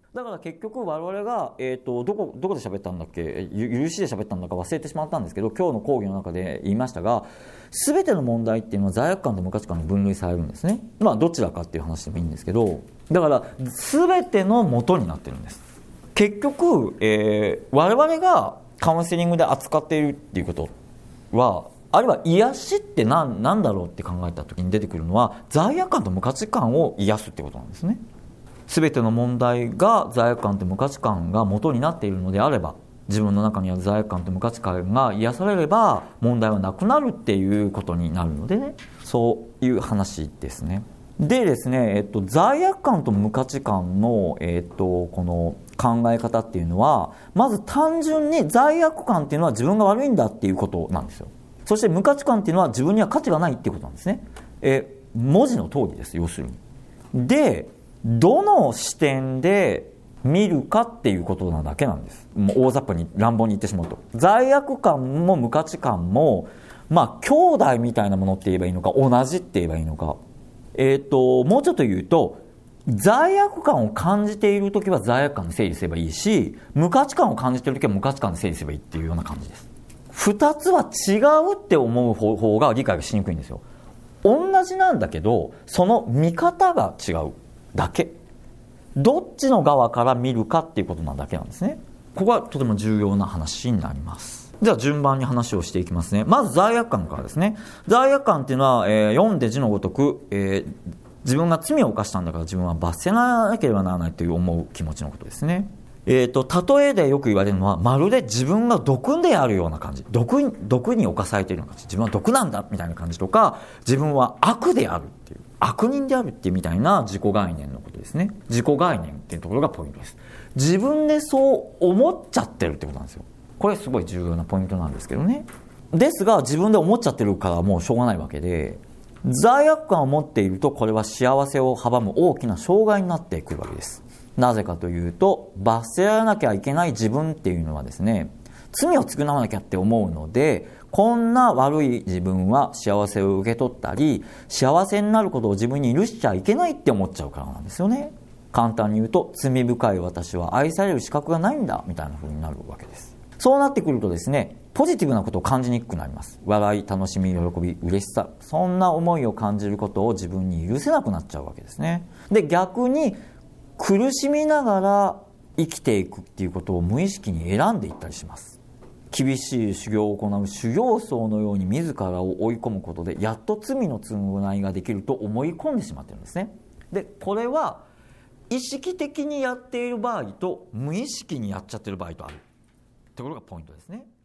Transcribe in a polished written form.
だから結局我々が、どこで喋ったんだっけ、許しで喋ったんだか忘れてしまったんですけど、今日の講義の中で言いましたが、全ての問題っていうのは罪悪感と無価値観に分類されるんですね。まあどちらかっていう話でもいいんですけど、だから全ての元になってるんです。結局、我々がカウンセリングで扱っているっていうことは、あるいは癒しって何だろうって考えた時に出てくるのは、罪悪感と無価値観を癒すってことなんですね。全ての問題が罪悪感と無価値観が元になっているのであれば、自分の中にある罪悪感と無価値観が癒されれば問題はなくなるっていうことになるのでね、そういう話ですね。でですね、罪悪感と無価値観の、この考え方っていうのは、まず単純に罪悪感っていうのは自分が悪いんだっていうことなんですよ。そして無価値観っていうのは自分には価値がないっていうことなんですね。文字の通りです、要するに。で、どの視点で見るかっていうことなだけなんです。もう大雑把に乱暴に言ってしまうと、罪悪感も無価値観も兄弟みたいなものって言えばいいのか、同じって言えばいいのか、もうちょっと言うと、罪悪感を感じているときは罪悪感で整理すればいいし、無価値観を感じているときは無価値観で整理すればいいっていうような感じです。二つは違うって思う方が理解がしにくいんですよ。同じなんだけど、その見方が違うだけ。どっちの側から見るかっていうことなだけなんですね。ここはとても重要な話になります。では順番に話をしていきますね。まず罪悪感からですね。罪悪感っていうのは、読んで字のごとく、自分が罪を犯したんだから自分は罰せなければならないという思う気持ちのことですね。例えでよく言われるのは、まるで自分が毒であるような感じ、毒に侵されているような感じ、自分は毒なんだみたいな感じとか、自分は悪であるっていう、悪人であるっていうみたいな自己概念のことですね。自己概念っていうところがポイントです。自分でそう思っちゃってるってことなんですよ。これすごい重要なポイントなんですけどね。ですが自分で思っちゃってるからもうしょうがないわけで、罪悪感を持っているとこれは幸せを阻む大きな障害になってくるわけです。なぜかというと、罰せられなきゃいけない自分っていうのはですね、罪を償わなきゃって思うので、こんな悪い自分は幸せを受け取ったり、幸せになることを自分に許しちゃいけないって思っちゃうからなんですよね。簡単に言うと、罪深い私は愛される資格がないんだみたいな風になるわけです。そうなってくるとですね、ポジティブなことを感じにくくなります。笑い、楽しみ、喜び、嬉しさ、そんな思いを感じることを自分に許せなくなっちゃうわけですね。で、逆に苦しみながら生きていくっていうことを無意識に選んでいったりします。厳しい修行を行う修行僧のように自らを追い込むことで、やっと罪の償いができると思い込んでしまっているんですね。で、これは意識的にやっている場合と無意識にやっちゃっている場合とあるってことがポイントですね。